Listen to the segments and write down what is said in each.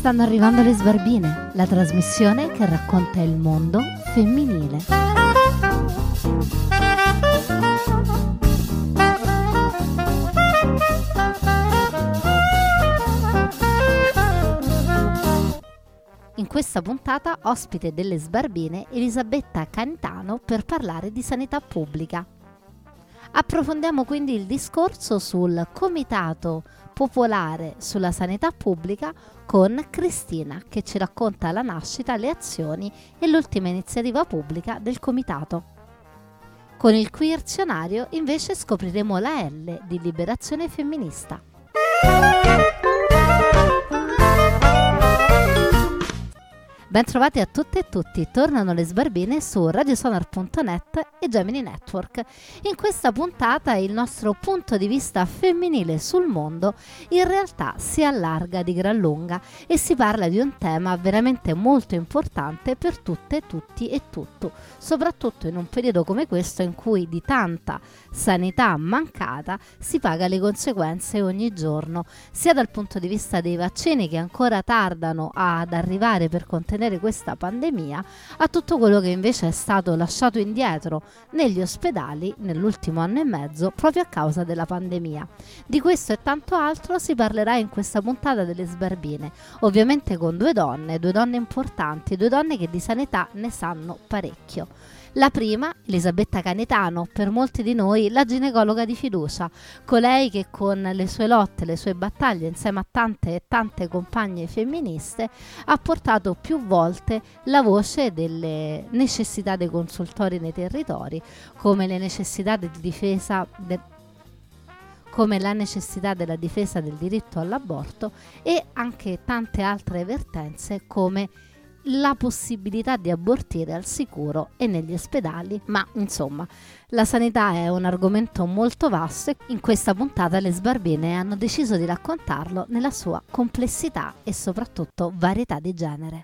Stanno arrivando le Sbarbine, la trasmissione che racconta il mondo femminile. In questa puntata ospite delle Sbarbine Elisabetta Canitano per parlare di sanità pubblica. Approfondiamo quindi il discorso sul Comitato Popolare sulla Sanità Pubblica con Cristina, che ci racconta la nascita, le azioni e l'ultima iniziativa pubblica del Comitato. Con il Queerzionario invece scopriremo la L di Liberazione Femminista. Bentrovati a tutte e tutti, tornano le Sbarbine su radiosonar.net e Gemini Network. In questa puntata il nostro punto di vista femminile sul mondo in realtà si allarga di gran lunga e si parla di un tema veramente molto importante per tutte, tutti e tutto, soprattutto in un periodo come questo in cui di tanta sanità mancata si paga le conseguenze ogni giorno, sia dal punto di vista dei vaccini che ancora tardano ad arrivare per contenere questa pandemia, a tutto quello che invece è stato lasciato indietro negli ospedali nell'ultimo anno e mezzo proprio a causa della pandemia. Di questo e tanto altro si parlerà in questa puntata delle Sbarbine, ovviamente con due donne importanti, due donne che di sanità ne sanno parecchio. La prima, Elisabetta Canitano, per molti di noi la ginecologa di fiducia, colei che con le sue lotte, le sue battaglie insieme a tante e tante compagne femministe ha portato più volte la voce delle necessità dei consultori nei territori, come le necessità di difesa come la necessità della difesa del diritto all'aborto e anche tante altre vertenze come la possibilità di abortire al sicuro e negli ospedali, ma insomma la sanità è un argomento molto vasto e in questa puntata le Sbarbine hanno deciso di raccontarlo nella sua complessità e soprattutto varietà di genere.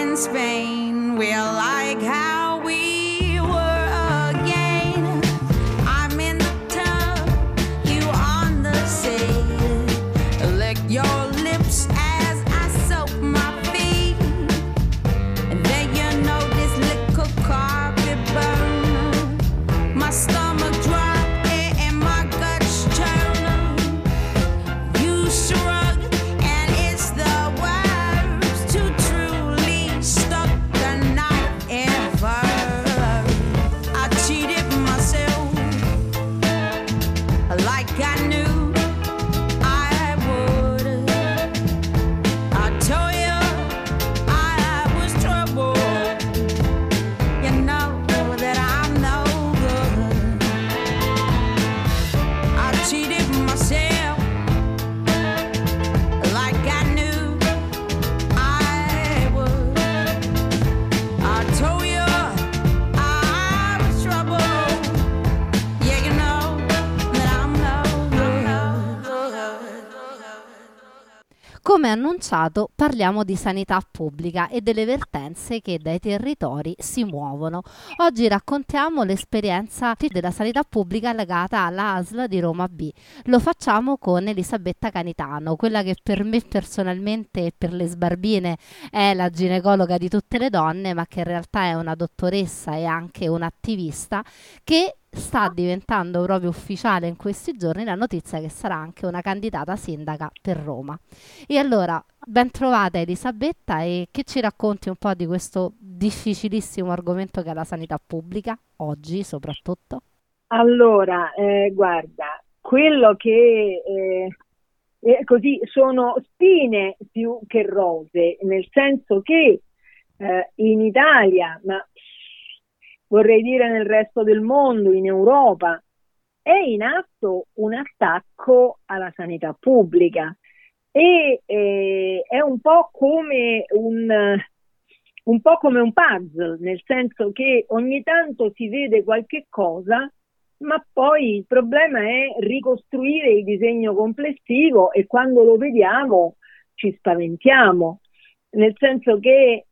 Spain. We're like how we were again. come annunciato, parliamo di sanità pubblica e delle vertenze che dai territori si muovono. Oggi raccontiamo l'esperienza della sanità pubblica legata alla ASL di Roma B. Lo facciamo con Elisabetta Canitano, quella che per me personalmente e per le sbarbine è la ginecologa di tutte le donne, ma che in realtà è una dottoressa e anche un'attivista che sta diventando proprio ufficiale in questi giorni la notizia che sarà anche una candidata sindaca per Roma. E allora, ben trovata Elisabetta, e che ci racconti un po' di questo difficilissimo argomento che è la sanità pubblica, oggi soprattutto? Allora, guarda, quello che così sono spine più che rose, nel senso che in Italia, ma vorrei dire nel resto del mondo, in Europa, è in atto un attacco alla sanità pubblica e è un po' come un puzzle, nel senso che ogni tanto si vede qualche cosa, ma poi il problema è ricostruire il disegno complessivo e quando lo vediamo ci spaventiamo, nel senso che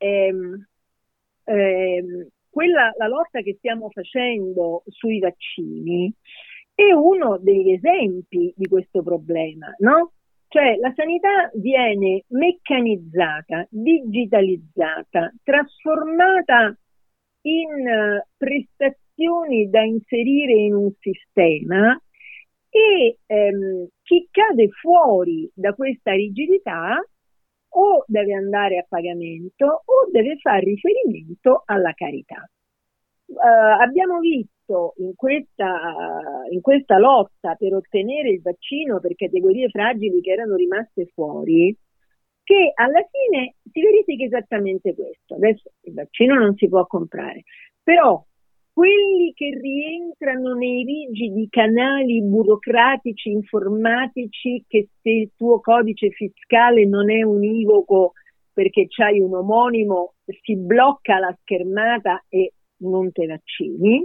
la lotta che stiamo facendo sui vaccini è uno degli esempi di questo problema, no? Cioè la sanità viene meccanizzata, digitalizzata, trasformata in prestazioni da inserire in un sistema e chi cade fuori da questa rigidità o deve andare a pagamento o deve fare riferimento alla carità. Abbiamo visto in questa lotta per ottenere il vaccino per categorie fragili che erano rimaste fuori, che alla fine si verifica esattamente questo. Adesso il vaccino non si può comprare, però quelli che rientrano nei rigidi canali burocratici informatici, che se il tuo codice fiscale non è univoco perché c'hai un omonimo, si blocca la schermata e non te vaccini,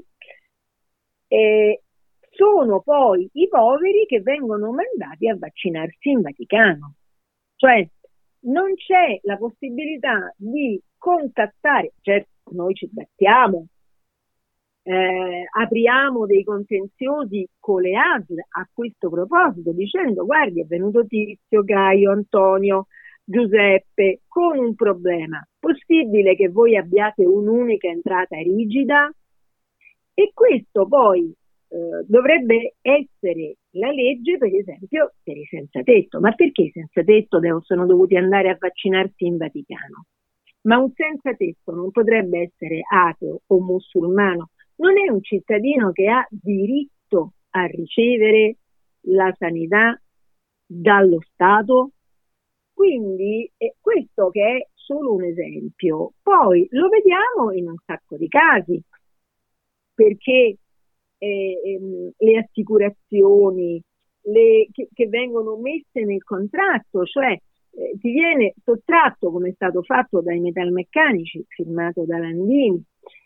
sono poi i poveri che vengono mandati a vaccinarsi in Vaticano. Cioè non c'è la possibilità di contattare, certo noi ci battiamo, apriamo dei contenziosi con le ASL a questo proposito, dicendo: guardi, è venuto Tizio, Caio, Antonio, Giuseppe con un problema, possibile che voi abbiate un'unica entrata rigida? E questo poi dovrebbe essere la legge, per esempio, per i senza tetto. Ma perché i senza tetto sono dovuti andare a vaccinarsi in Vaticano? Ma un senza tetto non potrebbe essere ateo o musulmano, non è un cittadino che ha diritto a ricevere la sanità dallo Stato? Quindi questo che è solo un esempio, poi lo vediamo in un sacco di casi, perché le assicurazioni che vengono messe nel contratto, cioè ti viene sottratto, come è stato fatto dai metalmeccanici, firmato da Landini,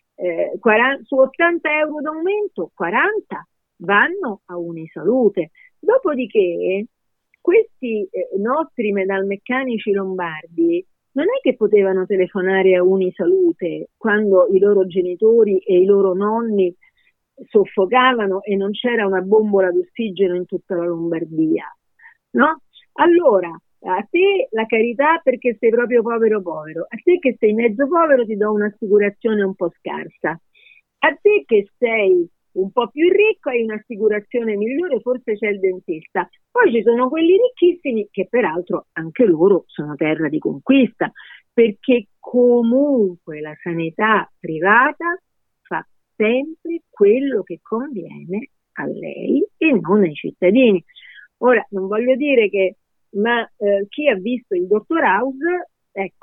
su 80 euro d'aumento, 40 vanno a Unisalute. Dopodiché questi nostri metalmeccanici lombardi non è che potevano telefonare a Unisalute quando i loro genitori e i loro nonni soffocavano e non c'era una bombola d'ossigeno in tutta la Lombardia, no? Allora, a te la carità perché sei proprio povero, a te che sei mezzo povero ti do un'assicurazione un po' scarsa, a te che sei un po' più ricco hai un'assicurazione migliore, forse c'è il dentista. Poi ci sono quelli ricchissimi che peraltro anche loro sono terra di conquista, perché comunque la sanità privata fa sempre quello che conviene a lei e non ai cittadini. Ora, non voglio dire che, ma chi ha visto il Dottor House, ecco,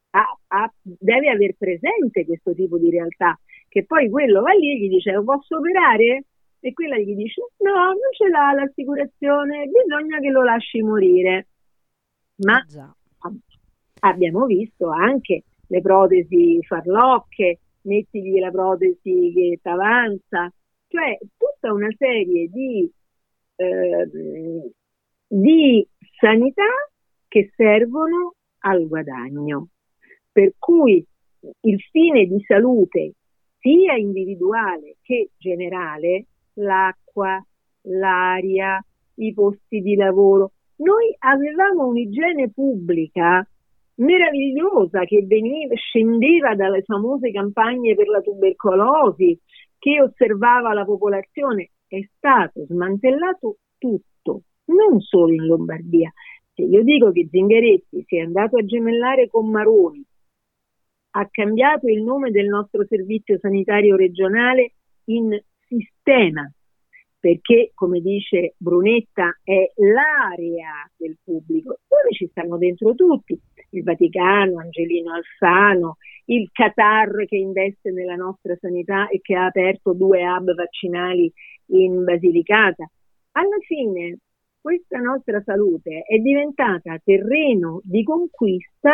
deve aver presente questo tipo di realtà, che poi quello va lì e gli dice: lo posso operare? E quella gli dice: no, non ce l'ha l'assicurazione, bisogna che lo lasci morire. Ma abbiamo visto anche le protesi farlocche, mettigli la protesi che t'avanza, cioè tutta una serie di sanità che servono al guadagno. Per cui il fine di salute, sia individuale che generale, l'acqua, l'aria, i posti di lavoro. Noi avevamo un'igiene pubblica meravigliosa che scendeva dalle famose campagne per la tubercolosi, che osservava la popolazione. È stato smantellato tutto, non solo in Lombardia. Se io dico che Zingaretti si è andato a gemellare con Maroni, ha cambiato il nome del nostro servizio sanitario regionale in Sistema, perché, come dice Brunetta, è l'area del pubblico, dove ci stanno dentro tutti, il Vaticano, Angelino Alfano, il Qatar che investe nella nostra sanità e che ha aperto 2 hub vaccinali in Basilicata. Alla fine questa nostra salute è diventata terreno di conquista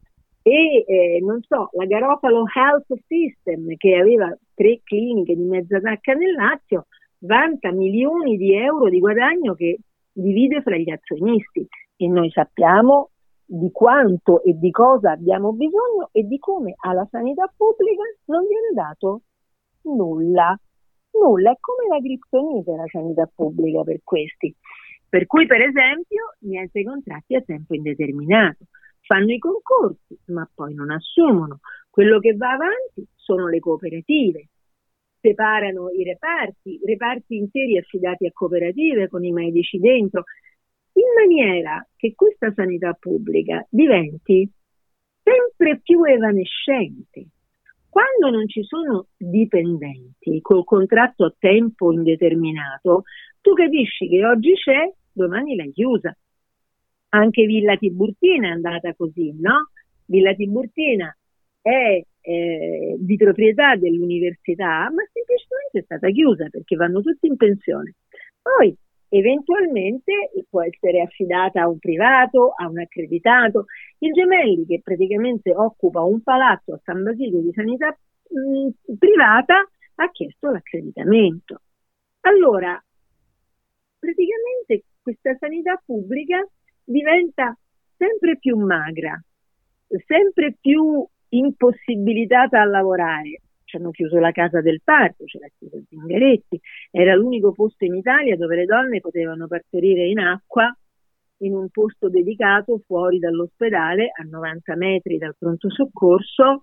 e la Garofalo Health System, che aveva 3 cliniche di mezza tacca nel Lazio, vanta milioni di euro di guadagno che divide fra gli azionisti, e noi sappiamo di quanto e di cosa abbiamo bisogno e di come alla sanità pubblica non viene dato nulla. È come la criptonite la sanità pubblica per questi. Per cui, per esempio, niente contratti a tempo indeterminato. Fanno i concorsi, ma poi non assumono. Quello che va avanti sono le cooperative. Separano i reparti interi affidati a cooperative con i medici dentro, in maniera che questa sanità pubblica diventi sempre più evanescente. Quando non ci sono dipendenti col contratto a tempo indeterminato, tu capisci che oggi c'è, domani l'hai chiusa. Anche Villa Tiburtina è andata così, no? Villa Tiburtina è di proprietà dell'università, ma semplicemente è stata chiusa perché vanno tutti in pensione. Poi eventualmente può essere affidata a un privato, a un accreditato. Il Gemelli, che praticamente occupa un palazzo a San Basilio di sanità privata, ha chiesto l'accreditamento. Allora, praticamente questa sanità pubblica diventa sempre più magra, sempre più impossibilitata a lavorare. Ci hanno chiuso la casa del parto, ce l'ha chiuso Zingaretti, era l'unico posto in Italia dove le donne potevano partorire in acqua, in un posto dedicato fuori dall'ospedale a 90 metri dal pronto soccorso,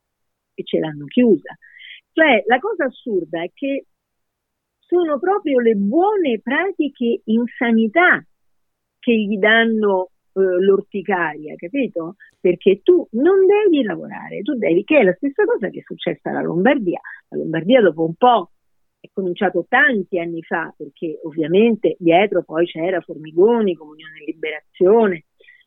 e ce l'hanno chiusa. Cioè, la cosa assurda è che sono proprio le buone pratiche in sanità che gli danno l'orticaria, capito? Perché tu non devi lavorare, tu devi, che è la stessa cosa che è successa alla Lombardia. La Lombardia dopo un po' è cominciato tanti anni fa, perché ovviamente dietro poi c'era Formigoni, Comunione e Liberazione,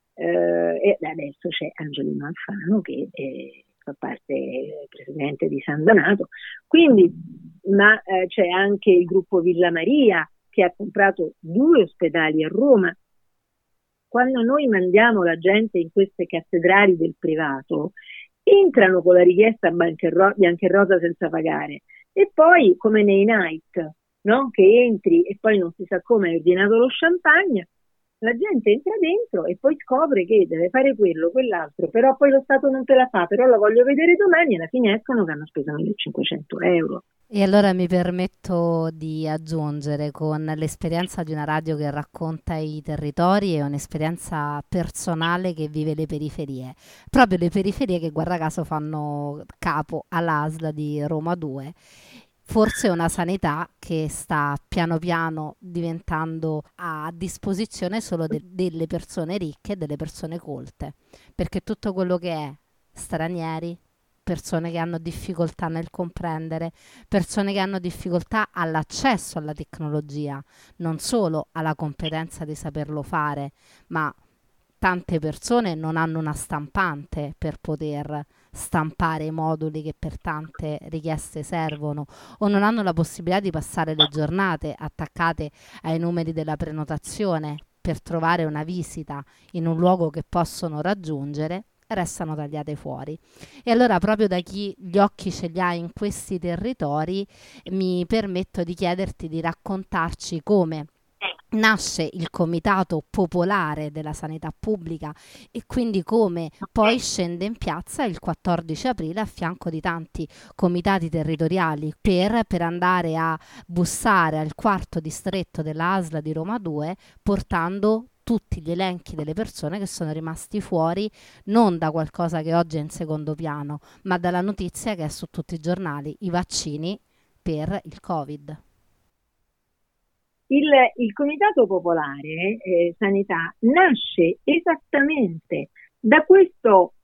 e adesso c'è Angelino Alfano che fa parte presidente di San Donato, quindi, ma c'è anche il gruppo Villa Maria che ha comprato 2 ospedali a Roma. Quando noi mandiamo la gente in queste cattedrali del privato, entrano con la richiesta bianca e rosa senza pagare, e poi come nei night, no? Che entri e poi non si sa come hai ordinato lo champagne, la gente entra dentro e poi scopre che deve fare quello, quell'altro, però poi lo Stato non te la fa, però la voglio vedere domani, e alla fine escono che hanno speso 1.500 euro. E allora mi permetto di aggiungere, con l'esperienza di una radio che racconta i territori e un'esperienza personale che vive le periferie, proprio le periferie che guarda caso fanno capo all'ASL di Roma 2. Forse una sanità che sta piano piano diventando a disposizione solo delle persone ricche e delle persone colte, perché tutto quello che è stranieri, persone che hanno difficoltà nel comprendere, persone che hanno difficoltà all'accesso alla tecnologia, non solo alla competenza di saperlo fare, ma tante persone non hanno una stampante per poter stampare i moduli che per tante richieste servono, o non hanno la possibilità di passare le giornate attaccate ai numeri della prenotazione per trovare una visita in un luogo che possono raggiungere, restano tagliate fuori. E allora, proprio da chi gli occhi ce li ha in questi territori, mi permetto di chiederti di raccontarci come nasce il Comitato Popolare della Sanità Pubblica e quindi come poi scende in piazza il 14 aprile a fianco di tanti comitati territoriali per andare a bussare al quarto distretto della ASL di Roma 2 portando tutti gli elenchi delle persone che sono rimasti fuori non da qualcosa che oggi è in secondo piano, ma dalla notizia che è su tutti i giornali, i vaccini per il Covid. Il Comitato Popolare Sanità nasce esattamente da questo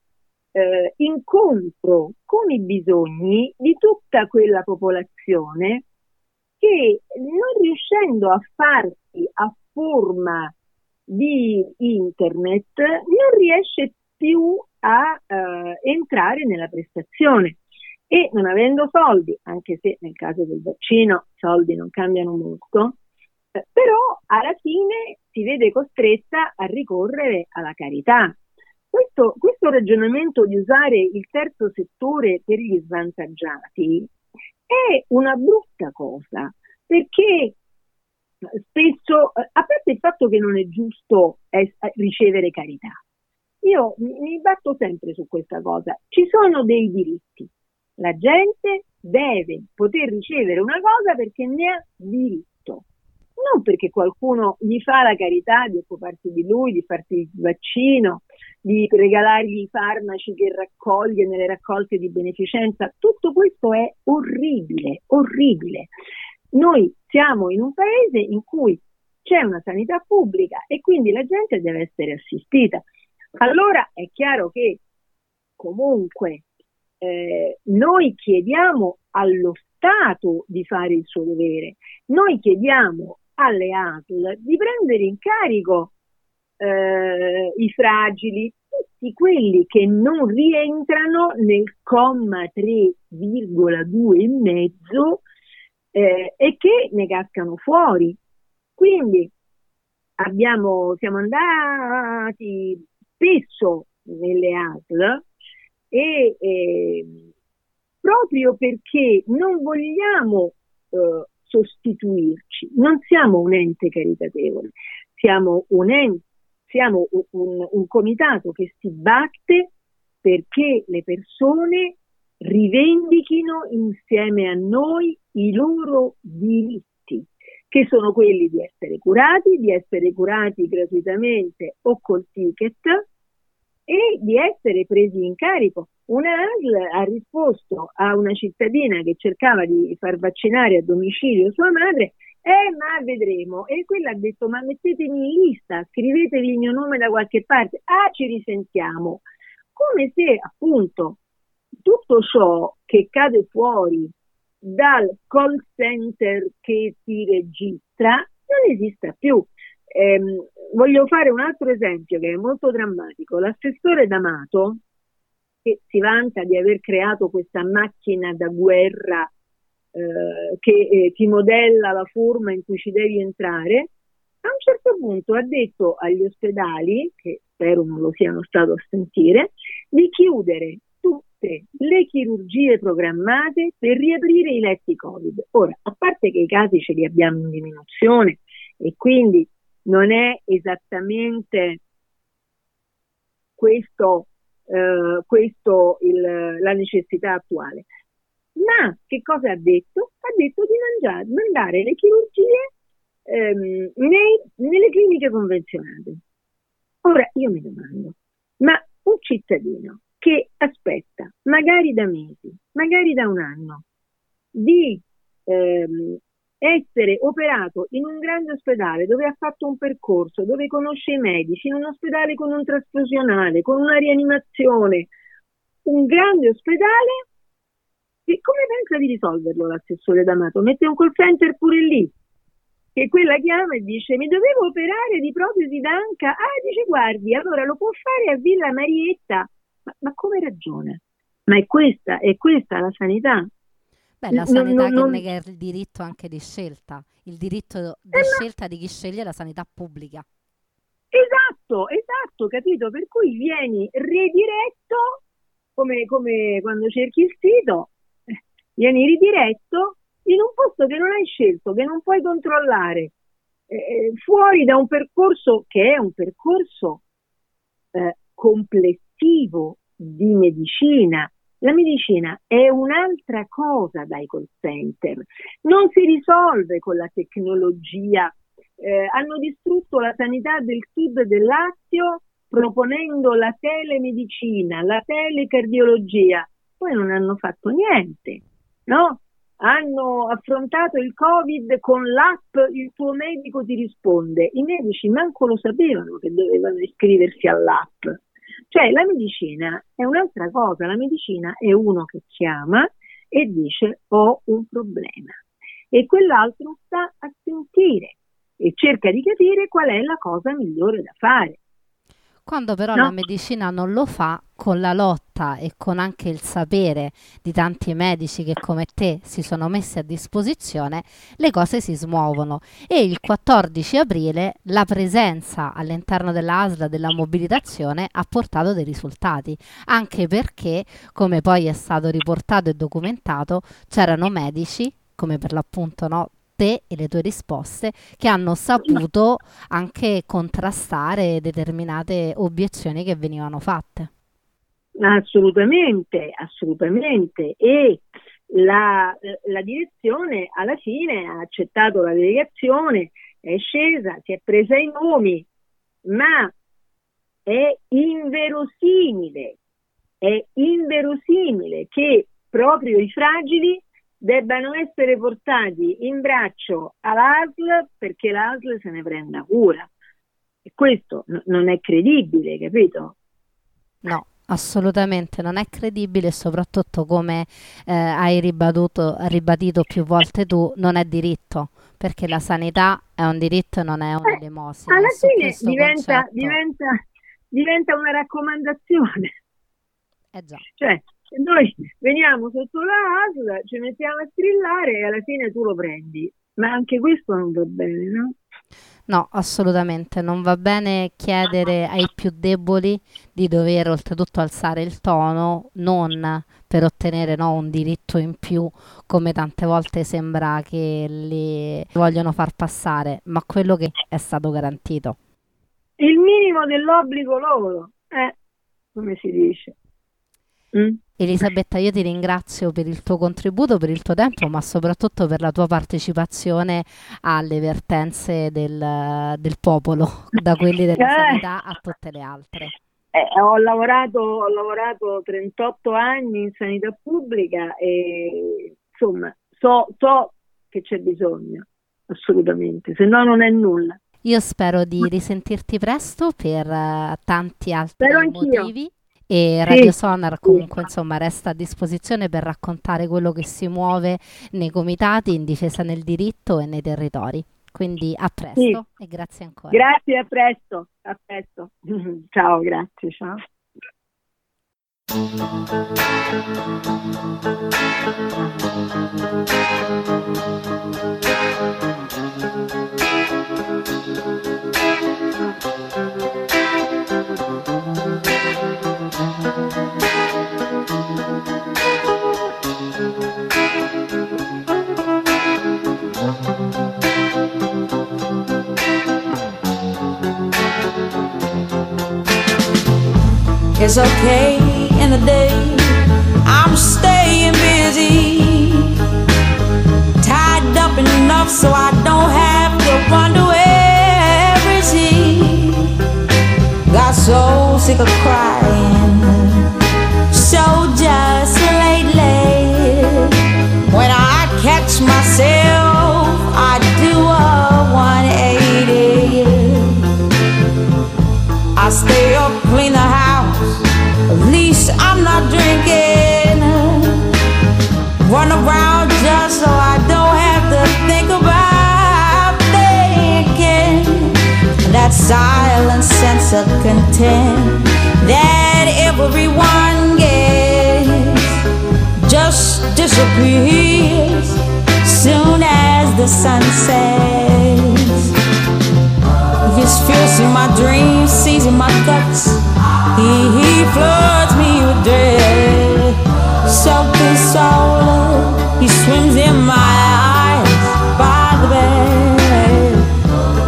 incontro con i bisogni di tutta quella popolazione che, non riuscendo a farsi a forma di internet, non riesce più a entrare nella prestazione. E non avendo soldi, anche se nel caso del vaccino i soldi non cambiano molto, però alla fine si vede costretta a ricorrere alla carità. Questo ragionamento di usare il terzo settore per gli svantaggiati è una brutta cosa, perché spesso, a parte il fatto che non è giusto ricevere carità, io mi batto sempre su questa cosa, ci sono dei diritti, la gente deve poter ricevere una cosa perché ne ha diritto, non perché qualcuno gli fa la carità di occuparsi di lui, di farsi il vaccino, di regalargli i farmaci che raccoglie nelle raccolte di beneficenza. Tutto questo è orribile, orribile. Noi siamo in un paese in cui c'è una sanità pubblica e quindi la gente deve essere assistita. Allora è chiaro che comunque noi chiediamo allo Stato di fare il suo dovere, noi chiediamo alle ASL di prendere in carico i fragili, tutti quelli che non rientrano nel comma 3,2 e mezzo e che ne cascano fuori. Quindi siamo andati spesso nelle ASL e proprio perché non vogliamo sostituirci, non siamo un ente caritatevole, siamo un comitato che si batte perché le persone rivendichino insieme a noi i loro diritti, che sono quelli di essere curati gratuitamente o col ticket e di essere presi in carico. Una ASL ha risposto a una cittadina che cercava di far vaccinare a domicilio sua madre, ma vedremo. E quella ha detto, ma mettetemi in lista, scrivetevi il mio nome da qualche parte, ci risentiamo. Come se appunto tutto ciò che cade fuori dal call center che si registra non esista più. Voglio fare un altro esempio che è molto drammatico. L'assessore D'Amato, che si vanta di aver creato questa macchina da guerra che ti modella la forma in cui ci devi entrare, a un certo punto ha detto agli ospedali, che spero non lo siano stato a sentire, di chiudere tutte le chirurgie programmate per riaprire i letti Covid. Ora, a parte che i casi ce li abbiamo in diminuzione e quindi non è esattamente questo la necessità attuale. Ma che cosa ha detto? Ha detto di mandare le chirurgie nelle cliniche convenzionate. Ora io mi domando, ma un cittadino che aspetta magari da mesi, magari da un anno, di essere operato in un grande ospedale dove ha fatto un percorso, dove conosce i medici, in un ospedale con un trasfusionale, con una rianimazione, un grande ospedale, e come pensa di risolverlo l'assessore D'Amato? Mette un call center pure lì, che quella chiama e dice mi dovevo operare di protesi d'anca, dice guardi, allora lo può fare a Villa Marietta, ma come ragiona? Ma è questa la sanità? Beh, la sanità che nega il diritto anche di scelta, il diritto di scelta di chi sceglie la sanità pubblica. Esatto, capito? Per cui vieni ridiretto, come quando cerchi il sito, vieni ridiretto in un posto che non hai scelto, che non puoi controllare. fuori da un percorso che è un percorso complessivo di medicina. La medicina è un'altra cosa dai call center, non si risolve con la tecnologia. Hanno distrutto la sanità del sud del Lazio proponendo la telemedicina, la telecardiologia, poi non hanno fatto niente, no? Hanno affrontato il Covid con l'app, il tuo medico ti risponde. I medici manco lo sapevano che dovevano iscriversi all'app. Cioè la medicina è un'altra cosa, la medicina è uno che chiama e dice ho un problema e quell'altro sta a sentire e cerca di capire qual è la cosa migliore da fare. Quando però la medicina non lo fa, con la lotta e con anche il sapere di tanti medici che come te si sono messi a disposizione, le cose si smuovono. E il 14 aprile la presenza all'interno della ASL della mobilitazione ha portato dei risultati, anche perché, come poi è stato riportato e documentato, c'erano medici, come per l'appunto te e le tue risposte, che hanno saputo anche contrastare determinate obiezioni che venivano fatte. Assolutamente, assolutamente. E la direzione alla fine ha accettato la delegazione, è scesa, si è presa i nomi, ma è inverosimile che proprio i fragili debbano essere portati in braccio all'ASL perché l'ASL se ne prenda cura. E questo non è credibile, capito? No, assolutamente non è credibile, e soprattutto, come hai ribadito più volte tu, non è diritto, perché la sanità è un diritto e non è un'elemosina. Alla fine diventa una raccomandazione. Già. Cioè, noi veniamo sotto la ASL, ci mettiamo a strillare e alla fine tu lo prendi. Ma anche questo non va bene, no? No, assolutamente. Non va bene chiedere ai più deboli di dover oltretutto alzare il tono, non per ottenere un diritto in più, come tante volte sembra che li vogliono far passare, ma quello che è stato garantito. Il minimo dell'obbligo loro, come si dice. Elisabetta, io ti ringrazio per il tuo contributo, per il tuo tempo, ma soprattutto per la tua partecipazione alle vertenze del popolo, da quelli della sanità a tutte le altre. Ho lavorato 38 anni in sanità pubblica e insomma so che c'è bisogno, assolutamente, se no non è nulla. Io spero di risentirti presto per tanti altri motivi. E Radio Sonar comunque insomma resta a disposizione per raccontare quello che si muove nei comitati in difesa del diritto e nei territori. Quindi a presto e grazie ancora. Grazie, a presto. Ciao, grazie, ciao. It's okay in the day, I'm staying busy, tied up enough so I don't have to wonder where is he. Got so sick of crying, so just lately. When I catch myself, I do a 180. I stay up, clean the house, at least I'm not drinking. Run around just so I don't have to think about thinking. That silent sense of content that everyone gets just disappears soon as the sun sets. His fears in my dreams, seizing my guts. He floods me with dread. Self-consoled, he swims in my eyes by the bed.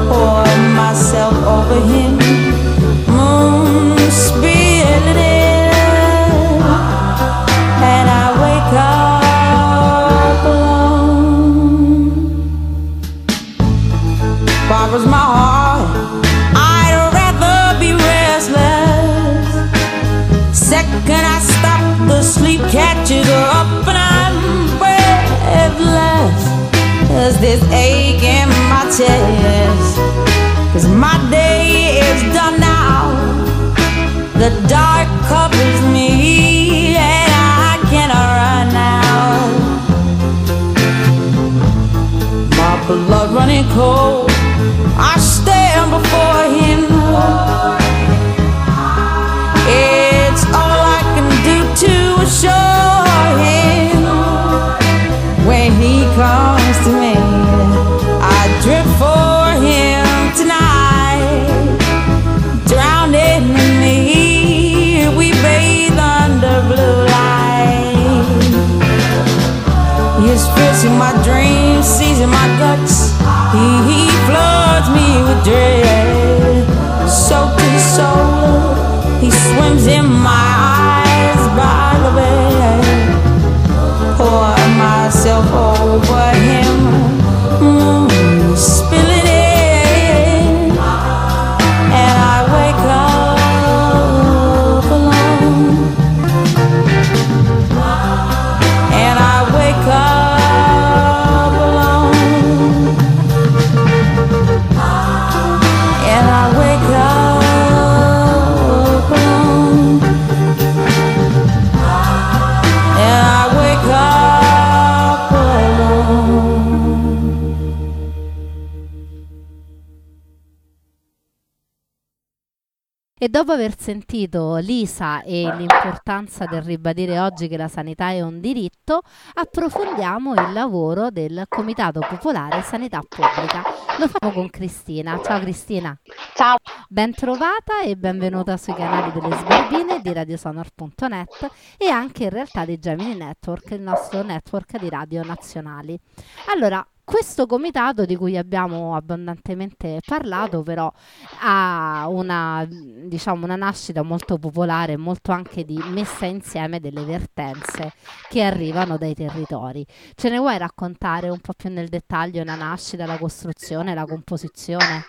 this ache in my chest. 'Cause my day is done now. The dark covers me and I cannot run now. My blood running cold, I stand before him. It's all I can do to assure him. When he comes to me, I drift for him tonight. Drowning in me, we bathe under blue light. He's piercing my dreams, seizing my guts. He floods me with dread. Soaked in soul, he swims in my eyes by the bed. Pour myself over him, spilling it, and I wake up alone. And I wake up alone. And I wake up alone. And I wake up alone. E dopo aver sentito Lisa e l'importanza del ribadire oggi che la sanità è un diritto, approfondiamo il lavoro del Comitato Popolare Sanità Pubblica. Lo facciamo con Cristina. Ciao Cristina. Ciao. Ben trovata e benvenuta sui canali delle Sbarbine di Radiosonar.net e anche in realtà di Gemini Network, il nostro network di radio nazionali. Allora, questo comitato di cui abbiamo abbondantemente parlato però ha una nascita molto popolare, molto anche di messa insieme delle vertenze che arrivano dai territori. Ce ne vuoi raccontare un po' più nel dettaglio la nascita, la costruzione, la composizione?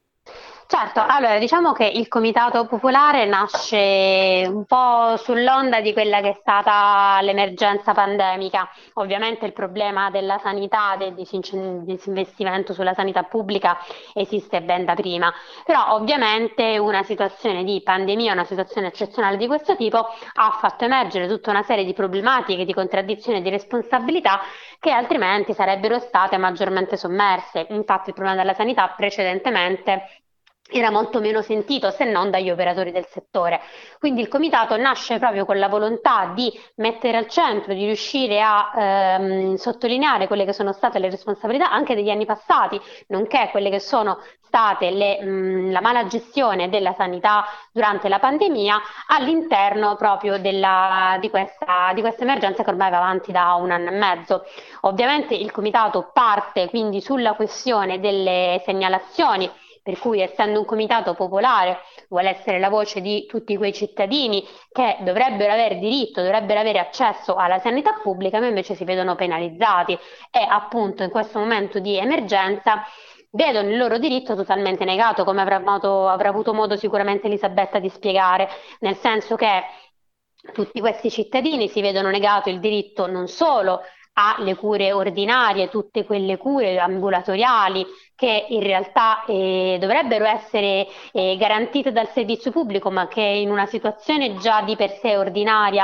Certo, allora diciamo che il Comitato Popolare nasce un po' sull'onda di quella che è stata l'emergenza pandemica. Ovviamente il problema della sanità, del disinvestimento sulla sanità pubblica esiste ben da prima, però ovviamente una situazione di pandemia, una situazione eccezionale di questo tipo ha fatto emergere tutta una serie di problematiche, di contraddizioni e di responsabilità che altrimenti sarebbero state maggiormente sommerse. Infatti il problema della sanità precedentemente era molto meno sentito se non dagli operatori del settore. Quindi il comitato nasce proprio con la volontà di mettere al centro, di riuscire a sottolineare quelle che sono state le responsabilità anche degli anni passati, nonché quelle che sono state la mala gestione della sanità durante la pandemia all'interno proprio di questa emergenza che ormai va avanti da 1 anno e mezzo. Ovviamente il comitato parte quindi sulla questione delle segnalazioni, per cui essendo un comitato popolare vuole essere la voce di tutti quei cittadini che dovrebbero avere diritto, dovrebbero avere accesso alla sanità pubblica, ma invece si vedono penalizzati e appunto in questo momento di emergenza vedono il loro diritto totalmente negato, come avrà avuto modo sicuramente Elisabetta di spiegare, nel senso che tutti questi cittadini si vedono negato il diritto non solo alle cure ordinarie, tutte quelle cure ambulatoriali che in realtà dovrebbero essere garantite dal servizio pubblico, ma che in una situazione già di per sé ordinaria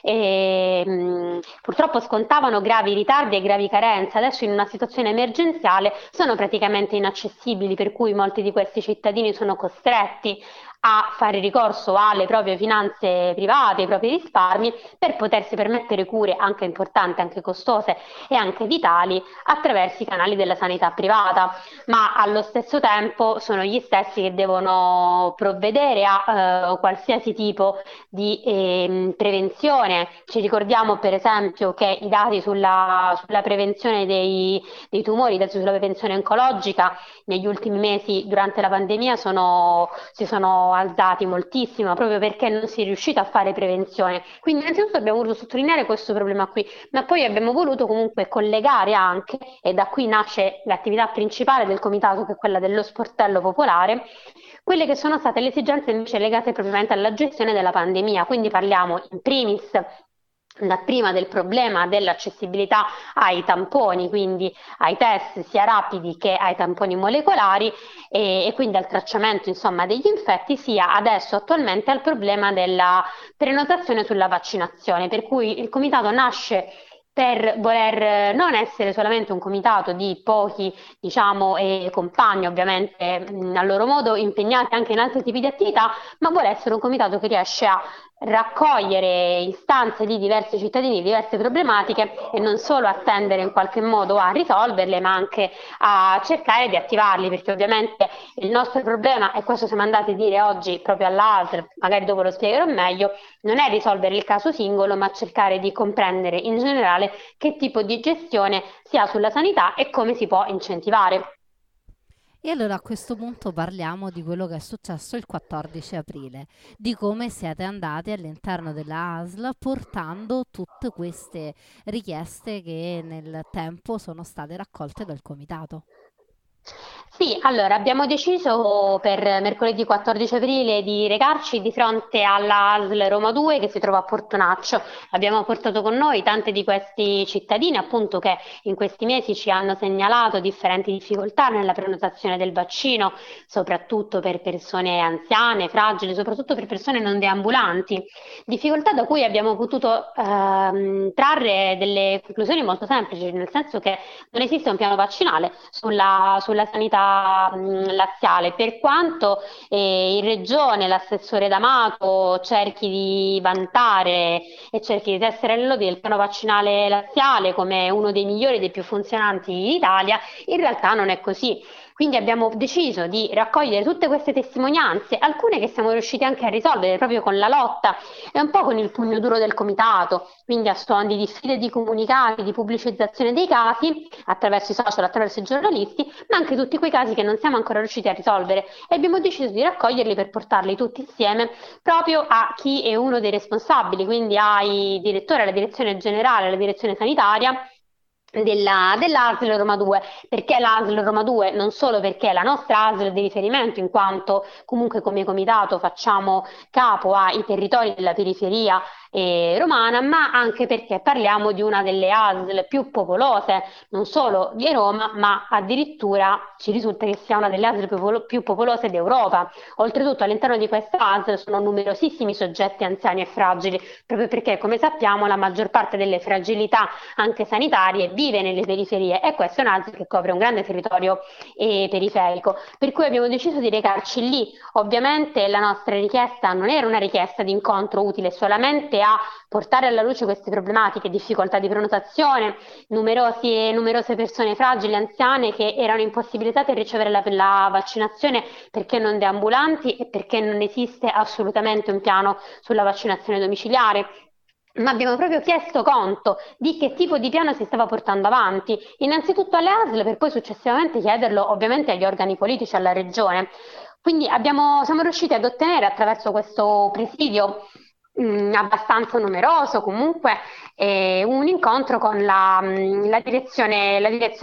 purtroppo scontavano gravi ritardi e gravi carenze. Adesso in una situazione emergenziale sono praticamente inaccessibili, per cui molti di questi cittadini sono costretti a fare ricorso alle proprie finanze private, ai propri risparmi, per potersi permettere cure anche importanti, anche costose e anche vitali attraverso i canali della sanità privata, ma allo stesso tempo sono gli stessi che devono provvedere a qualsiasi tipo di prevenzione. Ci ricordiamo per esempio che i dati sulla prevenzione dei tumori, sulla prevenzione oncologica negli ultimi mesi durante la pandemia si sono alzati moltissimo, proprio perché non si è riuscito a fare prevenzione. Quindi innanzitutto abbiamo voluto sottolineare questo problema qui, ma poi abbiamo voluto comunque collegare anche, e da qui nasce l'attività principale del comitato, che è quella dello sportello popolare, quelle che sono state le esigenze invece legate propriamente alla gestione della pandemia. Quindi parliamo in primis dapprima del problema dell'accessibilità ai tamponi, quindi ai test sia rapidi che ai tamponi molecolari e quindi al tracciamento insomma degli infetti, sia adesso attualmente al problema della prenotazione sulla vaccinazione, per cui il comitato nasce per voler non essere solamente un comitato di pochi, diciamo, compagni, ovviamente a loro modo impegnati anche in altri tipi di attività, ma vuole essere un comitato che riesce a raccogliere istanze di diversi cittadini, diverse problematiche e non solo a tendere in qualche modo a risolverle, ma anche a cercare di attivarli, perché ovviamente il nostro problema, e questo siamo andati a dire oggi proprio all'ASL, magari dopo lo spiegherò meglio, non è risolvere il caso singolo, ma cercare di comprendere in generale che tipo di gestione si ha sulla sanità e come si può incentivare. E allora a questo punto parliamo di quello che è successo il 14 aprile, di come siete andati all'interno della ASL portando tutte queste richieste che nel tempo sono state raccolte dal comitato. Sì, allora abbiamo deciso per mercoledì 14 aprile di recarci di fronte alla ASL Roma 2 che si trova a Portonaccio. Abbiamo portato con noi tante di questi cittadini appunto che in questi mesi ci hanno segnalato differenti difficoltà nella prenotazione del vaccino, soprattutto per persone anziane, fragili, soprattutto per persone non deambulanti. Difficoltà da cui abbiamo potuto trarre delle conclusioni molto semplici, nel senso che non esiste un piano vaccinale sulla sanità laziale, per quanto in regione l'assessore D'Amato cerchi di vantare e cerchi di essere nel lobby del piano vaccinale laziale come uno dei migliori e dei più funzionanti in Italia, in realtà non è così. Quindi abbiamo deciso di raccogliere tutte queste testimonianze, alcune che siamo riusciti anche a risolvere proprio con la lotta e un po' con il pugno duro del comitato, quindi a suon di diffide di comunicati, di pubblicizzazione dei casi attraverso i social, attraverso i giornalisti, ma anche tutti quei casi che non siamo ancora riusciti a risolvere e abbiamo deciso di raccoglierli per portarli tutti insieme proprio a chi è uno dei responsabili, quindi ai direttori, alla direzione generale, alla direzione sanitaria dell'ASL Roma 2. Perché l'ASL Roma 2? Non solo perché è la nostra ASL di riferimento, in quanto comunque come comitato facciamo capo ai territori della periferia romana, ma anche perché parliamo di una delle ASL più popolose, non solo di Roma, ma addirittura ci risulta che sia una delle ASL più popolose d'Europa. Oltretutto all'interno di questa ASL sono numerosissimi soggetti anziani e fragili, proprio perché, come sappiamo, la maggior parte delle fragilità anche sanitarie vive nelle periferie e questa è un'ASL che copre un grande territorio periferico, per cui abbiamo deciso di recarci lì. Ovviamente la nostra richiesta non era una richiesta di incontro utile solamente a portare alla luce queste problematiche, difficoltà di prenotazione, numerose persone fragili, anziane che erano impossibilitate a ricevere la vaccinazione perché non deambulanti e perché non esiste assolutamente un piano sulla vaccinazione domiciliare. Ma abbiamo proprio chiesto conto di che tipo di piano si stava portando avanti, innanzitutto alle ASL per poi successivamente chiederlo ovviamente agli organi politici, alla regione. Quindi siamo riusciti ad ottenere attraverso questo presidio abbastanza numeroso comunque un incontro con la direzione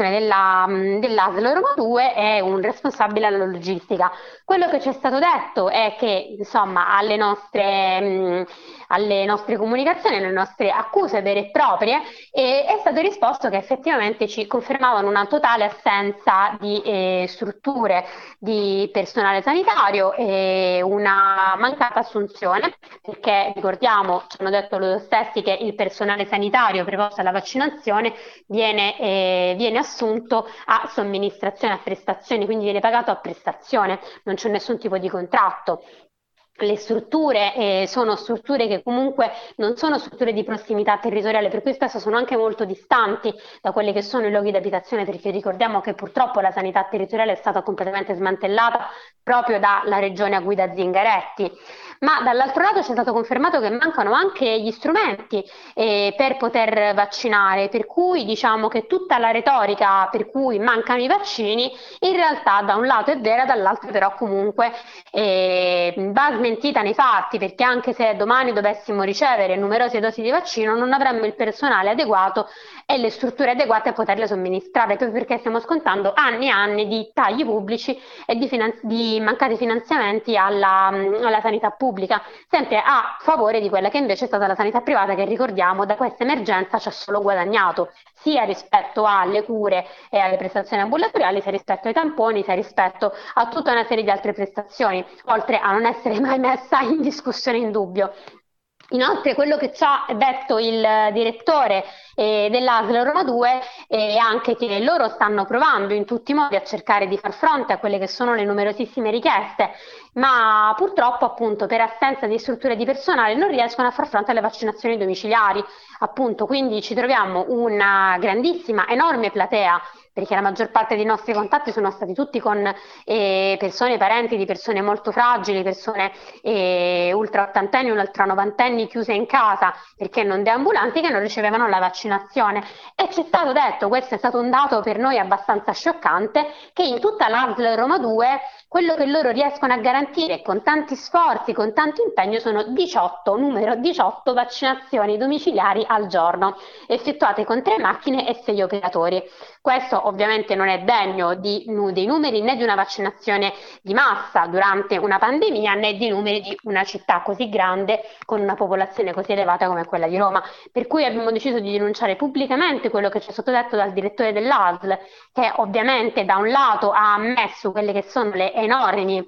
dell'ASL Roma 2 e un responsabile alla logistica. Quello che ci è stato detto è che insomma alle nostre comunicazioni, alle nostre accuse vere e proprie è stato risposto che effettivamente ci confermavano una totale assenza di strutture di personale sanitario e una mancata assunzione, perché ricordiamo, ci hanno detto loro stessi, che il personale sanitario preposto alla vaccinazione viene assunto a somministrazione, a prestazione, quindi viene pagato a prestazione, non c'è nessun tipo di contratto. Le strutture sono strutture che comunque non sono strutture di prossimità territoriale, per cui spesso sono anche molto distanti da quelli che sono i luoghi di abitazione, perché ricordiamo che purtroppo la sanità territoriale è stata completamente smantellata proprio dalla regione a guida Zingaretti. Ma dall'altro lato ci è stato confermato che mancano anche gli strumenti per poter vaccinare, per cui diciamo che tutta la retorica per cui mancano i vaccini in realtà da un lato è vera, dall'altro però comunque va smentita nei fatti, perché anche se domani dovessimo ricevere numerose dosi di vaccino, non avremmo il personale adeguato e le strutture adeguate a poterle somministrare, proprio perché stiamo scontando anni e anni di tagli pubblici e di mancati finanziamenti alla sanità pubblica, sempre a favore di quella che invece è stata la sanità privata, che ricordiamo da questa emergenza ci ha solo guadagnato, sia rispetto alle cure e alle prestazioni ambulatoriali, sia rispetto ai tamponi, sia rispetto a tutta una serie di altre prestazioni, oltre a non essere mai messa in discussione, in dubbio. Inoltre, quello che ci ha detto il direttore dell'ASL Roma 2 è anche che loro stanno provando in tutti i modi a cercare di far fronte a quelle che sono le numerosissime richieste, ma purtroppo appunto per assenza di strutture di personale non riescono a far fronte alle vaccinazioni domiciliari, appunto, quindi ci troviamo una grandissima, enorme platea, perché la maggior parte dei nostri contatti sono stati tutti con persone, parenti di persone molto fragili, persone ultra ottantenni, ultra novantenni chiuse in casa perché non deambulanti, che non ricevevano la vaccinazione. E ci è stato detto, questo è stato un dato per noi abbastanza scioccante, che in tutta l'ASL Roma 2 quello che loro riescono a garantire con tanti sforzi, con tanto impegno, sono 18, numero 18 vaccinazioni domiciliari al giorno, effettuate con 3 macchine e 6 operatori. Questo ovviamente non è degno dei numeri né di una vaccinazione di massa durante una pandemia, né di numeri di una città così grande con una popolazione così elevata come quella di Roma. Per cui abbiamo deciso di denunciare pubblicamente quello che ci è stato detto dal direttore dell'ASL, che ovviamente da un lato ha ammesso quelle che sono le enormi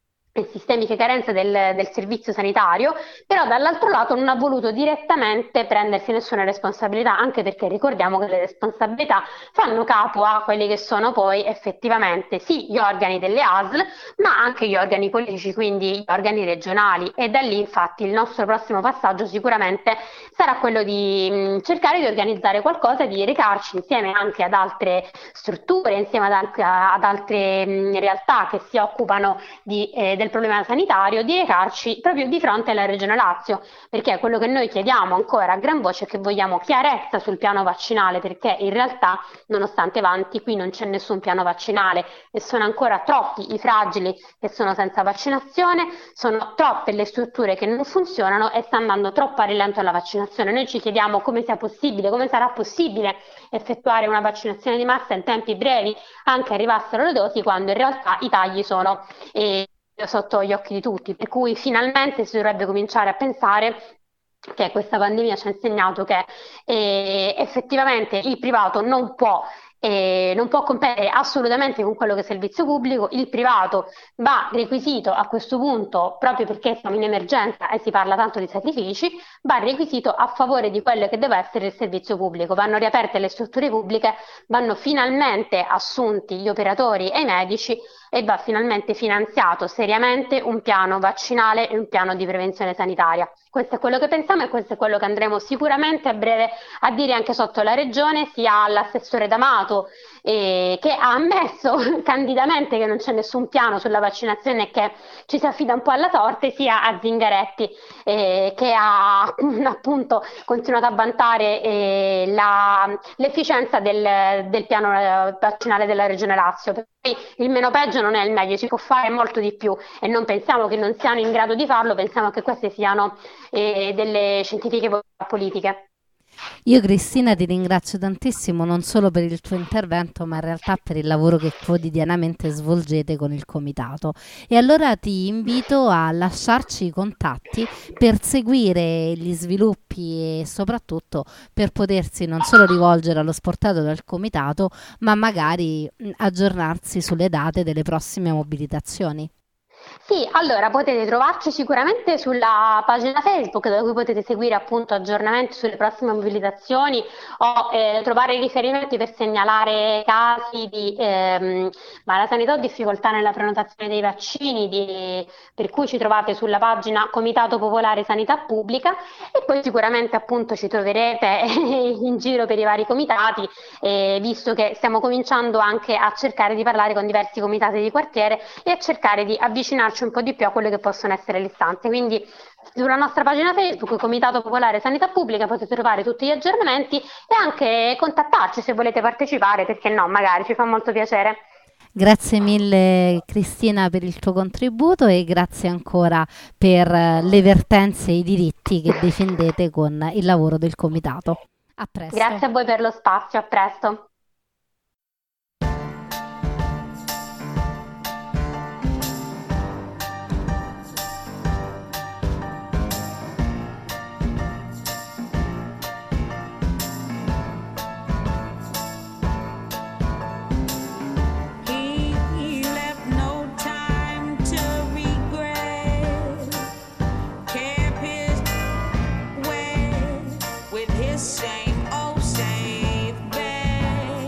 e sistemiche carenze del servizio sanitario, però dall'altro lato non ha voluto direttamente prendersi nessuna responsabilità, anche perché ricordiamo che le responsabilità fanno capo a quelli che sono poi effettivamente sì gli organi delle ASL, ma anche gli organi politici, quindi gli organi regionali, e da lì infatti il nostro prossimo passaggio sicuramente sarà quello di cercare di organizzare qualcosa, di recarci insieme anche ad altre strutture, insieme ad altre realtà che si occupano del problema sanitario, di recarci proprio di fronte alla Regione Lazio, perché quello che noi chiediamo ancora a gran voce è che vogliamo chiarezza sul piano vaccinale, perché in realtà nonostante avanti qui non c'è nessun piano vaccinale e sono ancora troppi i fragili che sono senza vaccinazione, sono troppe le strutture che non funzionano e sta andando troppo a rilento la vaccinazione. Noi ci chiediamo come sia possibile, come sarà possibile effettuare una vaccinazione di massa in tempi brevi, anche arrivassero le dosi, quando in realtà i tagli sono sotto gli occhi di tutti, per cui finalmente si dovrebbe cominciare a pensare che questa pandemia ci ha insegnato che effettivamente il privato non può competere assolutamente con quello che è il servizio pubblico. Il privato va requisito a questo punto, proprio perché siamo in emergenza e si parla tanto di sacrifici, va requisito a favore di quello che deve essere il servizio pubblico. Vanno riaperte le strutture pubbliche, vanno finalmente assunti gli operatori e i medici e va finalmente finanziato seriamente un piano vaccinale e un piano di prevenzione sanitaria. Questo è quello che pensiamo e questo è quello che andremo sicuramente a breve a dire anche sotto la Regione, sia all'assessore D'Amato, che ha ammesso candidamente che non c'è nessun piano sulla vaccinazione e che ci si affida un po' alla sorte, sia a Zingaretti, che ha appunto continuato a vantare l'efficienza del piano vaccinale della Regione Lazio. Per cui il meno peggio non è il meglio, si può fare molto di più e non pensiamo che non siano in grado di farlo, pensiamo che queste siano delle scientifiche politiche. Io Cristina ti ringrazio tantissimo non solo per il tuo intervento, ma in realtà per il lavoro che quotidianamente svolgete con il comitato, e allora ti invito a lasciarci i contatti per seguire gli sviluppi e soprattutto per potersi non solo rivolgere allo sportato del comitato, ma magari aggiornarsi sulle date delle prossime mobilitazioni. Sì, allora potete trovarci sicuramente sulla pagina Facebook, da cui potete seguire appunto aggiornamenti sulle prossime mobilitazioni o trovare riferimenti per segnalare casi di malasanità o difficoltà nella prenotazione dei vaccini, per cui ci trovate sulla pagina Comitato Popolare Sanità Pubblica, e poi sicuramente appunto ci troverete in giro per i vari comitati, visto che stiamo cominciando anche a cercare di parlare con diversi comitati di quartiere e a cercare di avvicinarci un po' di più a quelle che possono essere le istanze. Quindi sulla nostra pagina Facebook, Comitato Popolare Sanità Pubblica, potete trovare tutti gli aggiornamenti e anche contattarci se volete partecipare, perché no, magari ci fa molto piacere. Grazie mille Cristina per il tuo contributo e grazie ancora per le vertenze e i diritti che difendete con il lavoro del comitato. A presto. Grazie a voi per lo spazio, a presto. Same old safe bed.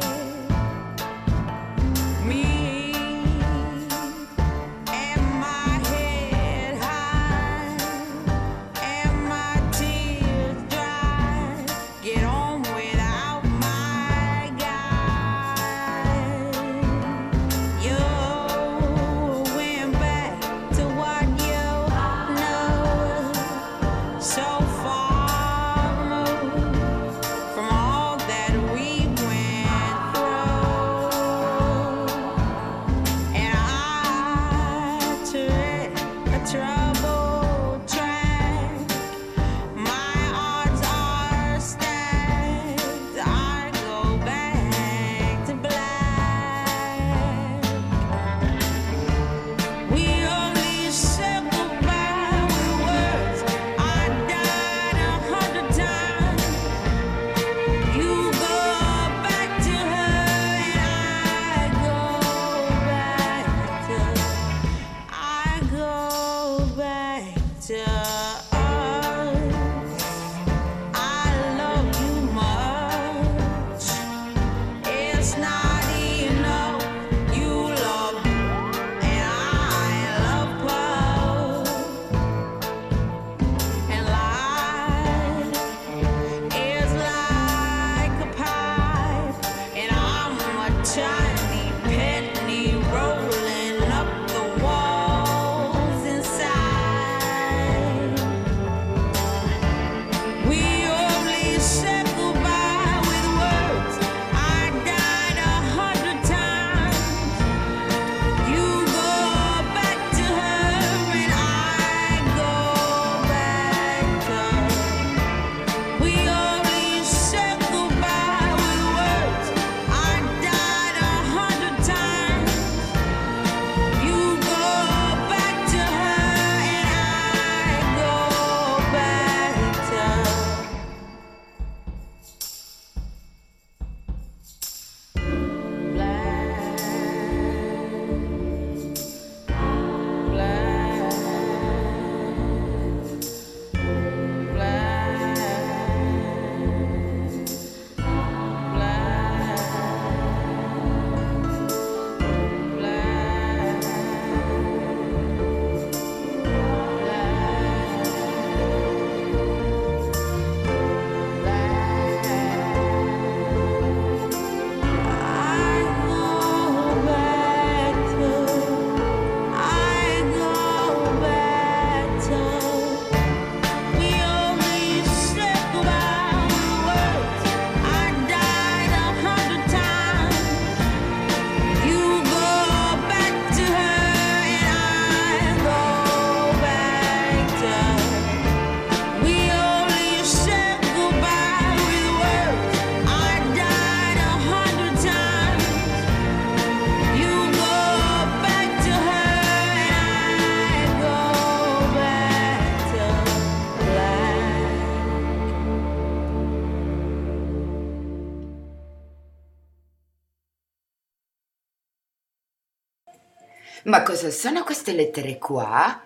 Ma cosa sono queste lettere qua?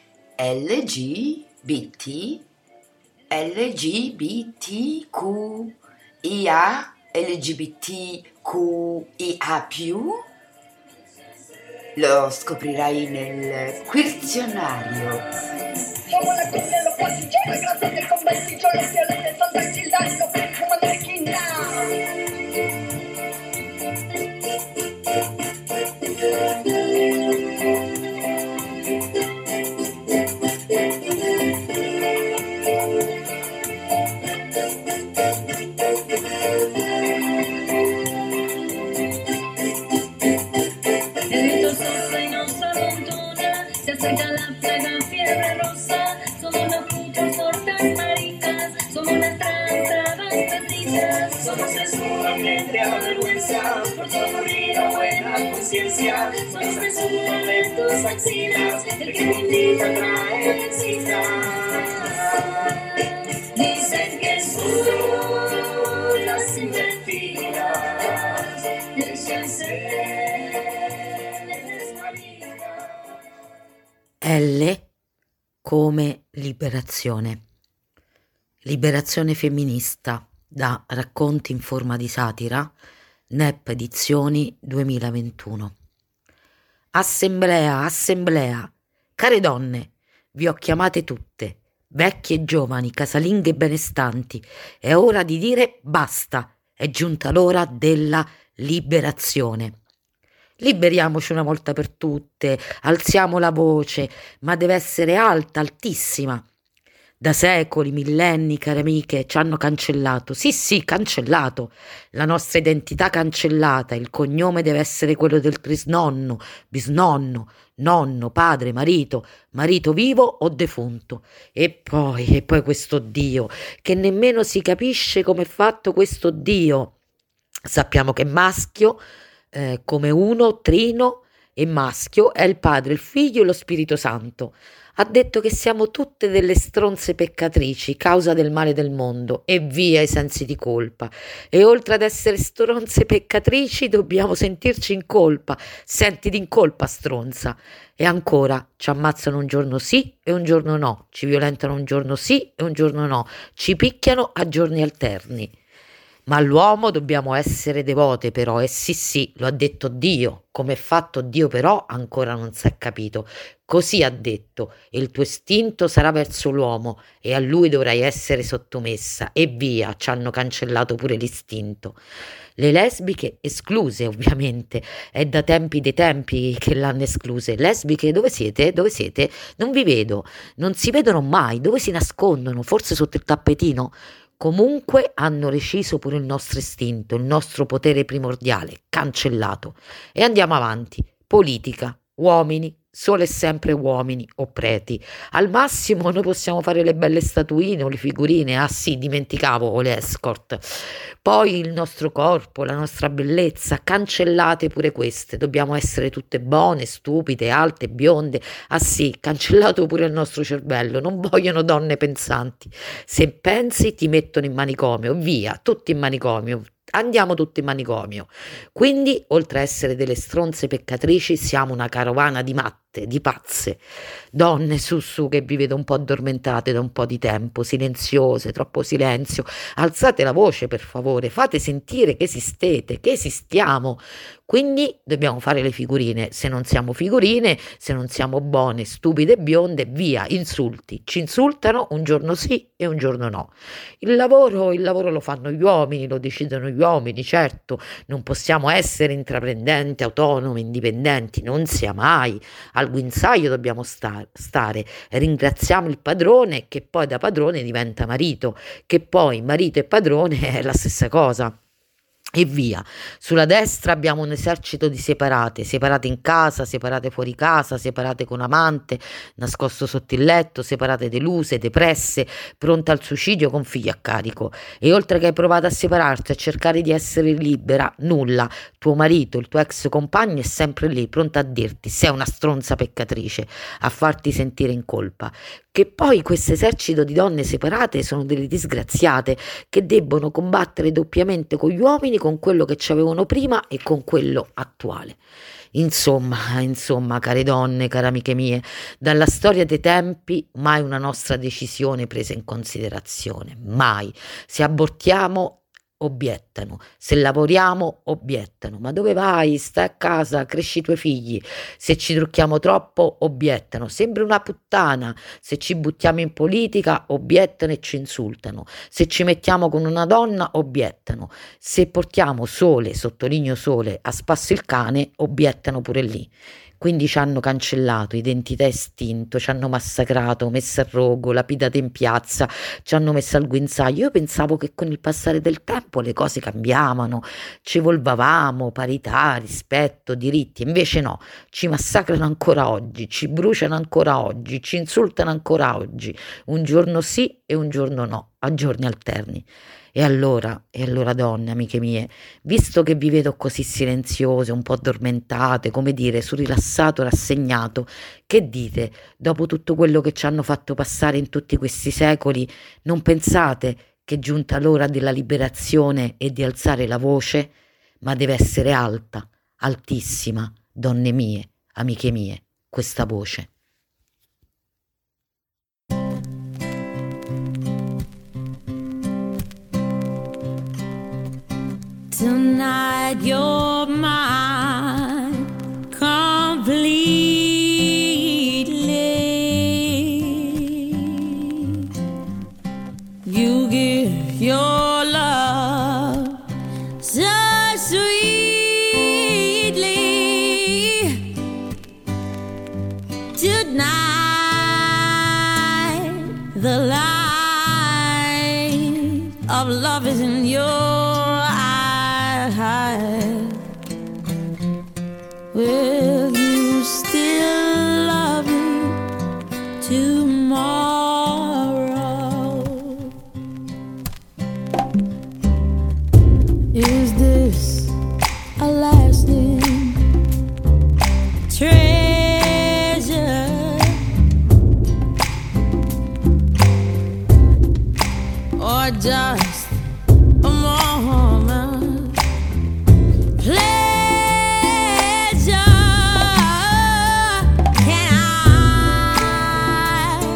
LGBT, LGBTQIA, LGBTQIA+? Lo scoprirai nel quizionario. Siamo la cuffia, lo quasi c'è, grazie del conventicio, le fiorette sono da Gildardo, come Marchina. solamente avergüenza por tu aburrida buena conciencia. Nos presumen de tus axilas el que un día trae cita. Dicen que son las invertidas, déjense desvalir. L come liberazione. Liberazione femminista da Racconti in forma di satira, NEP Edizioni 2021. Assemblea, assemblea, care donne, vi ho chiamate tutte, vecchie e giovani, casalinghe e benestanti, è ora di dire basta, è giunta l'ora della liberazione. Liberiamoci una volta per tutte, alziamo la voce, ma deve essere alta, altissima. Da secoli, millenni, care amiche, ci hanno cancellato, sì, cancellato, la nostra identità cancellata, il cognome deve essere quello del trisnonno, bisnonno, nonno, padre, marito vivo o defunto. E poi questo Dio, che nemmeno si capisce come è fatto questo Dio. Sappiamo che è maschio, come uno, trino e maschio, è il Padre, il Figlio e lo Spirito Santo. Ha detto che siamo tutte delle stronze peccatrici, causa del male del mondo, e via i sensi di colpa. E oltre ad essere stronze peccatrici, dobbiamo sentirci in colpa. Sentiti in colpa, stronza. E ancora, ci ammazzano un giorno sì e un giorno no, ci violentano un giorno sì e un giorno no, ci picchiano a giorni alterni. Ma all'uomo dobbiamo essere devote però, e sì, lo ha detto Dio, come è fatto Dio però ancora non si è capito. Così ha detto, e il tuo istinto sarà verso l'uomo e a lui dovrai essere sottomessa, e via, ci hanno cancellato pure l'istinto. Le lesbiche escluse ovviamente, è da tempi dei tempi che l'hanno escluse. Lesbiche dove siete? Dove siete? Non vi vedo, non si vedono mai, dove si nascondono? Forse sotto il tappetino? Comunque hanno reciso pure il nostro istinto, il nostro potere primordiale, cancellato. E andiamo avanti. Politica, uomini, solo e sempre uomini o preti. Al massimo noi possiamo fare le belle statuine o le figurine, ah sì, dimenticavo, o le escort. Poi il nostro corpo, la nostra bellezza, cancellate pure queste. Dobbiamo essere tutte buone, stupide, alte, bionde. Ah sì, cancellato pure il nostro cervello. Non vogliono donne pensanti. Se pensi ti mettono in manicomio, via, tutti in manicomio. Andiamo tutti in manicomio. Quindi, oltre a essere delle stronze peccatrici, siamo una carovana di matte, di pazze. Donne, su, che vi vedo un po' addormentate da un po' di tempo, silenziose, troppo silenzio. Alzate la voce, per favore, fate sentire che esistete, che esistiamo. Quindi dobbiamo fare le figurine. Se non siamo figurine, se non siamo buone, stupide e bionde, via, insulti. Ci insultano un giorno sì e un giorno no. Il lavoro lo fanno gli uomini, lo decidono gli uomini, certo. Non possiamo essere intraprendenti, autonome, indipendenti, non sia mai. Al guinzaglio dobbiamo stare. Ringraziamo il padrone, che poi da padrone diventa marito, che poi marito e padrone è la stessa cosa. E via. Sulla destra abbiamo un esercito di separate in casa, separate fuori casa, separate con amante, nascosto sotto il letto, separate deluse, depresse, pronte al suicidio con figli a carico. E oltre che hai provato a separarti, a cercare di essere libera, nulla. Tuo marito, il tuo ex compagno è sempre lì, pronto a dirti sei una stronza peccatrice, a farti sentire in colpa. Che poi questo esercito di donne separate sono delle disgraziate che debbono combattere doppiamente con gli uomini, con quello che ci avevano prima e con quello attuale. Insomma, care donne, care amiche mie, dalla storia dei tempi mai una nostra decisione presa in considerazione, mai. Se abortiamo, obiettano, se lavoriamo, obiettano, ma dove vai? Stai a casa, cresci i tuoi figli. Se ci trucchiamo troppo, obiettano, sembri una puttana. Se ci buttiamo in politica, obiettano e ci insultano. Se ci mettiamo con una donna, obiettano. Se portiamo sole, sottolineo sole, a spasso il cane, obiettano pure lì. Quindi ci hanno cancellato, identità estinto, ci hanno massacrato, messo a rogo, lapidate in piazza, ci hanno messo al guinzaglio. Io pensavo che con il passare del tempo le cose cambiavano, ci evolvavamo, parità, rispetto, diritti, invece no, ci massacrano ancora oggi, ci bruciano ancora oggi, ci insultano ancora oggi, un giorno sì e un giorno no, a giorni alterni. E allora donne, amiche mie, visto che vi vedo così silenziose, un po' addormentate, come dire, sul rilassato, rassegnato, che dite? Dopo tutto quello che ci hanno fatto passare in tutti questi secoli, non pensate che è giunta l'ora della liberazione e di alzare la voce? Ma deve essere alta, altissima, donne mie, amiche mie, questa voce. Tonight you're mine completely. You give your love so sweetly. Tonight the light of love is in your eyes. Will you still love me tomorrow? Is this a lasting treasure? Or just a moment pleasure? Can I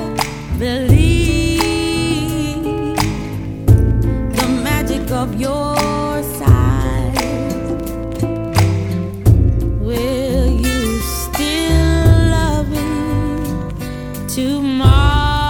believe the magic of your sight? Will you still love me tomorrow?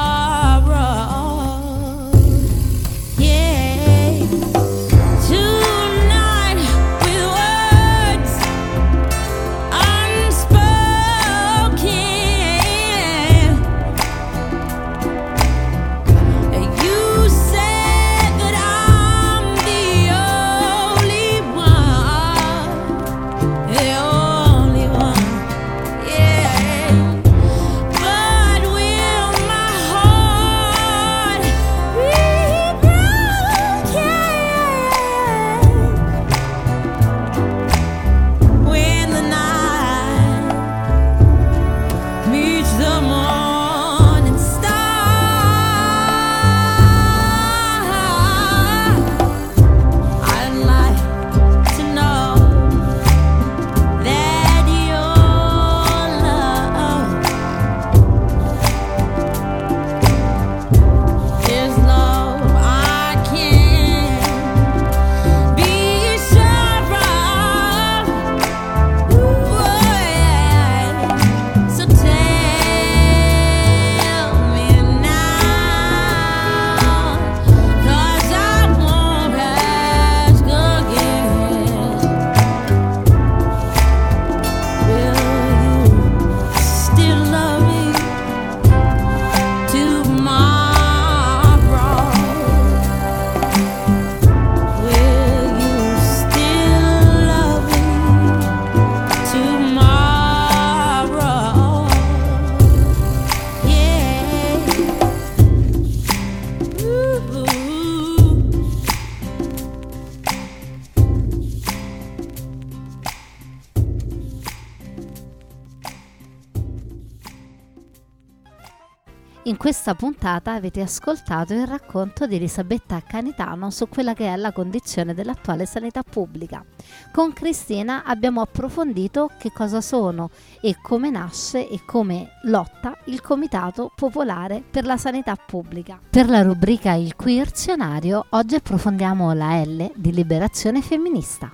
In questa puntata avete ascoltato il racconto di Elisabetta Canitano su quella che è la condizione dell'attuale sanità pubblica. Con Cristina abbiamo approfondito che cosa sono e come nasce e come lotta il Comitato Popolare per la Sanità Pubblica. Per la rubrica Il Queerzionario oggi approfondiamo la L di Liberazione Femminista.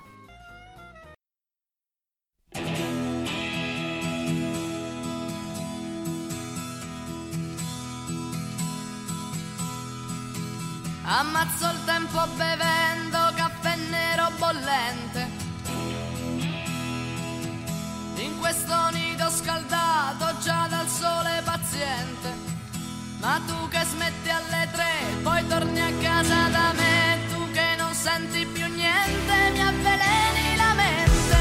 Ammazzo il tempo bevendo caffè nero bollente in questo nido scaldato già dal sole paziente. Ma tu che smetti alle 3, poi torni a casa da me, tu che non senti più niente, mi avveleni la mente.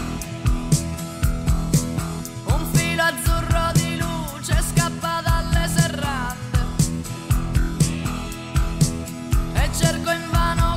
Un filo azzurro di luce scappa dalle serrande e cerco invano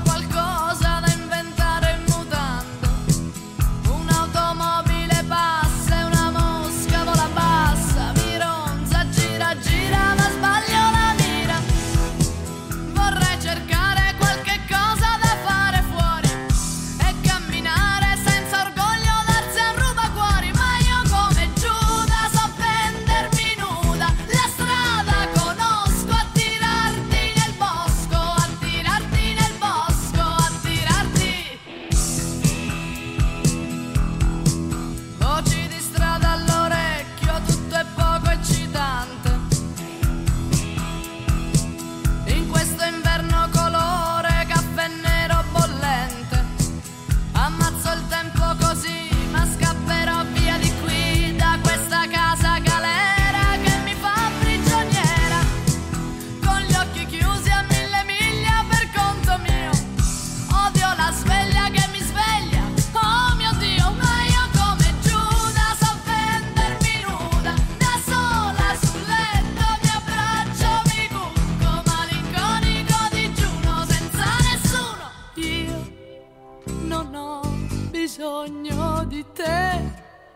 ammazzo il tempo così, ma scapperò via di qui, da questa casa galera che mi fa prigioniera, con gli occhi chiusi a 1000 miglia per conto mio. Odio la sveglia che mi sveglia, oh mio Dio, ma io come Giuda so vendermi nuda, da sola sul letto mi abbraccio, mi cucco malinconico digiuno senza nessuno. Io non ho bisogno di te,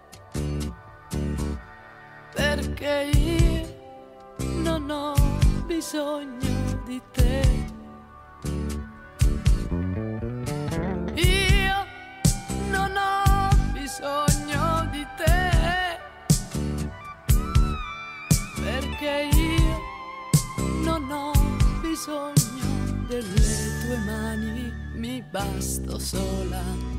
perché io non ho bisogno di te. Io non ho bisogno di te, perché io non ho bisogno delle tue mani, mi basto sola.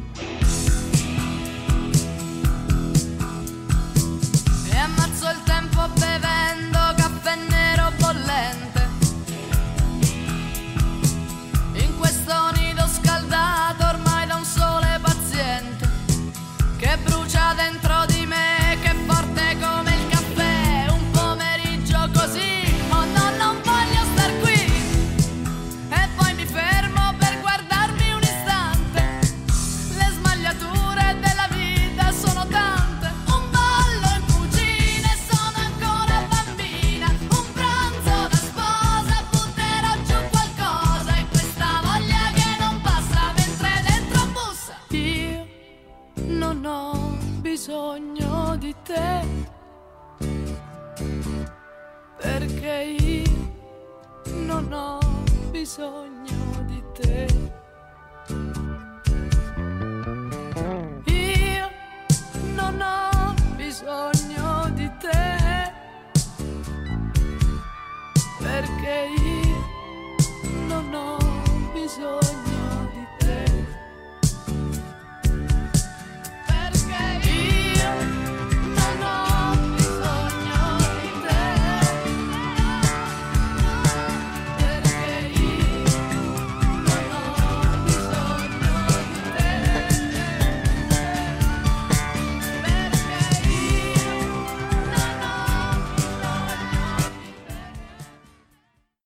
E ammazzo il tempo bevendo caffè nero bollente, in questo nido scaldato ormai da un sole paziente che brucia dentro di me, che è forte come il caffè. Un pomeriggio così, oh no, non voglio star qui, e poi mi fermo per guardarmi un istante. Le smagliature della vita sono tante, un ballo in cucina e sono ancora bambina, un pranzo da sposa, butterò giù qualcosa, e questa voglia che non passa mentre dentro bussa. Io non ho bisogno di te, perché io non ho bisogno di te. Io non ho bisogno di te, perché io non ho bisogno